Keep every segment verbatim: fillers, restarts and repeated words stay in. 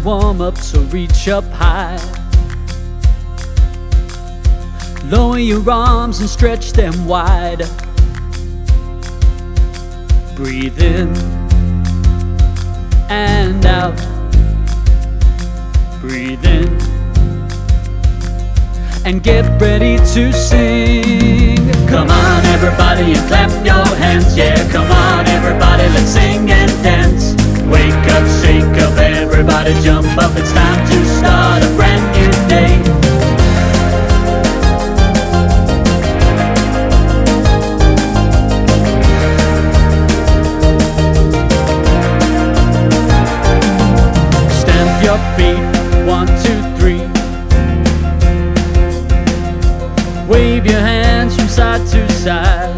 warm up, so reach up high. Lower your arms and stretch them wide. Breathe in and out. Breathe in and get ready to sing. Come on everybody and clap your hands. Yeah, come on everybody, let's sing and dance. Wake up, shake up, everybody jump up. It's time to start a brand new day. Stamp your feet, one, two, three. Wave your hands from side to side.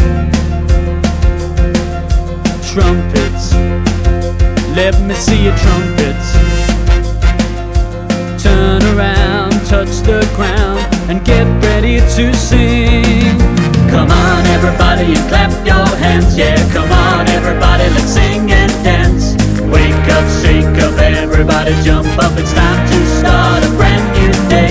Trumpets, let me see your trumpets. Turn around, touch the ground, and get ready to sing. Come on everybody and clap your hands. Yeah, come on everybody, let's sing and dance. Wake up, shake up, everybody jump up. It's time to start a brand new day.